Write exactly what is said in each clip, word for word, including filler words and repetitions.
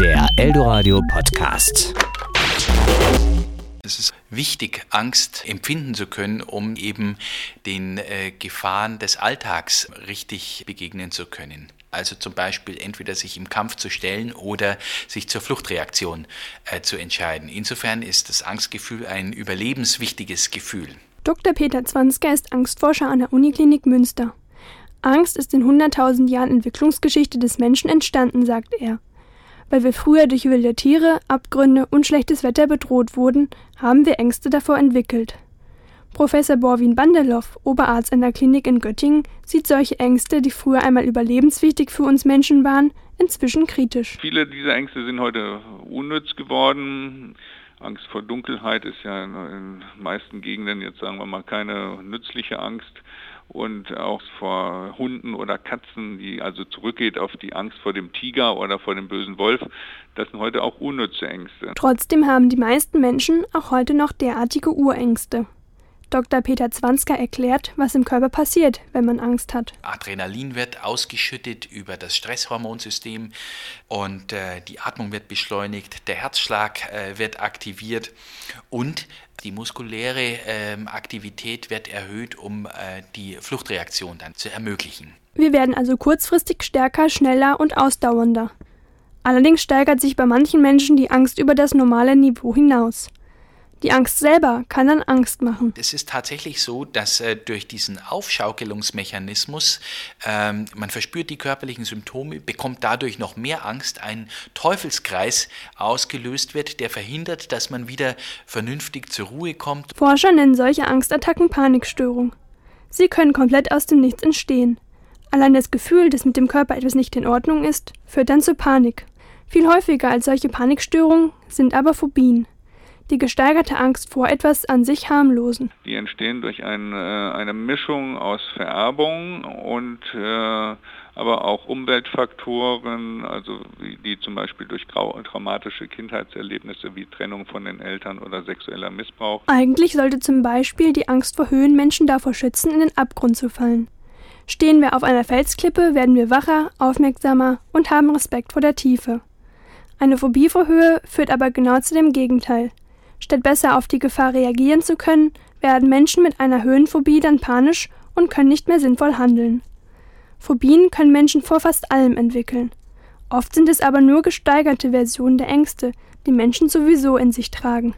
Der Eldoradio Podcast. Es ist wichtig, Angst empfinden zu können, um eben den äh, Gefahren des Alltags richtig begegnen zu können. Also zum Beispiel entweder sich im Kampf zu stellen oder sich zur Fluchtreaktion äh, zu entscheiden. Insofern ist das Angstgefühl ein überlebenswichtiges Gefühl. Doktor Peter Zwanzger ist Angstforscher an der Uniklinik Münster. Angst ist in hunderttausend Jahren Entwicklungsgeschichte des Menschen entstanden, sagt er. Weil wir früher durch wilde Tiere, Abgründe und schlechtes Wetter bedroht wurden, haben wir Ängste davor entwickelt. Professor Borwin Bandelow, Oberarzt an der Klinik in Göttingen, sieht solche Ängste, die früher einmal überlebenswichtig für uns Menschen waren, inzwischen kritisch. Viele dieser Ängste sind heute unnütz geworden. Angst vor Dunkelheit ist ja in den meisten Gegenden, jetzt sagen wir mal, keine nützliche Angst. Und auch vor Hunden oder Katzen, die also zurückgeht auf die Angst vor dem Tiger oder vor dem bösen Wolf, das sind heute auch unnütze Ängste. Trotzdem haben die meisten Menschen auch heute noch derartige Urängste. Doktor Peter Zwanzger erklärt, was im Körper passiert, wenn man Angst hat. Adrenalin wird ausgeschüttet über das Stresshormonsystem und äh, die Atmung wird beschleunigt, der Herzschlag äh, wird aktiviert und die muskuläre äh, Aktivität wird erhöht, um äh, die Fluchtreaktion dann zu ermöglichen. Wir werden also kurzfristig stärker, schneller und ausdauernder. Allerdings steigert sich bei manchen Menschen die Angst über das normale Niveau hinaus. Die Angst selber kann dann Angst machen. Es ist tatsächlich so, dass äh, durch diesen Aufschaukelungsmechanismus, ähm, man verspürt die körperlichen Symptome, bekommt dadurch noch mehr Angst, ein Teufelskreis ausgelöst wird, der verhindert, dass man wieder vernünftig zur Ruhe kommt. Forscher nennen solche Angstattacken Panikstörung. Sie können komplett aus dem Nichts entstehen. Allein das Gefühl, dass mit dem Körper etwas nicht in Ordnung ist, führt dann zur Panik. Viel häufiger als solche Panikstörungen sind aber Phobien. Die gesteigerte Angst vor etwas an sich Harmlosen. Die entstehen durch ein, äh, eine Mischung aus Vererbung und äh, aber auch Umweltfaktoren, also wie, die zum Beispiel durch grau- traumatische Kindheitserlebnisse wie Trennung von den Eltern oder sexueller Missbrauch. Eigentlich sollte zum Beispiel die Angst vor Höhen Menschen davor schützen, in den Abgrund zu fallen. Stehen wir auf einer Felsklippe, werden wir wacher, aufmerksamer und haben Respekt vor der Tiefe. Eine Phobie vor Höhe führt aber genau zu dem Gegenteil. Statt besser auf die Gefahr reagieren zu können, werden Menschen mit einer Höhenphobie dann panisch und können nicht mehr sinnvoll handeln. Phobien können Menschen vor fast allem entwickeln. Oft sind es aber nur gesteigerte Versionen der Ängste, die Menschen sowieso in sich tragen.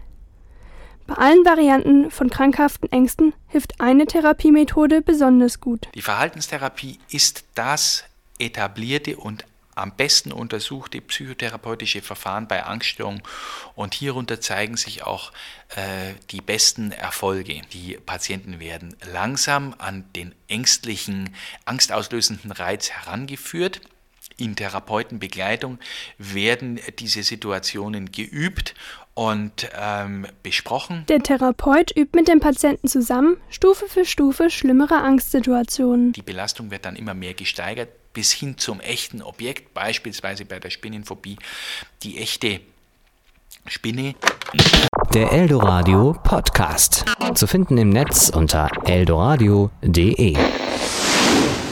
Bei allen Varianten von krankhaften Ängsten hilft eine Therapiemethode besonders gut. Die Verhaltenstherapie ist das etablierte und am besten untersuchte psychotherapeutische Verfahren bei Angststörungen und hierunter zeigen sich auch äh, die besten Erfolge. Die Patienten werden langsam an den ängstlichen, angstauslösenden Reiz herangeführt. In Therapeutenbegleitung werden diese Situationen geübt und ähm, besprochen. Der Therapeut übt mit dem Patienten zusammen, Stufe für Stufe, schlimmere Angstsituationen. Die Belastung wird dann immer mehr gesteigert, bis hin zum echten Objekt, beispielsweise bei der Spinnenphobie, die echte Spinne. Der Eldoradio Podcast. Zu finden im Netz unter eldoradio punkt de.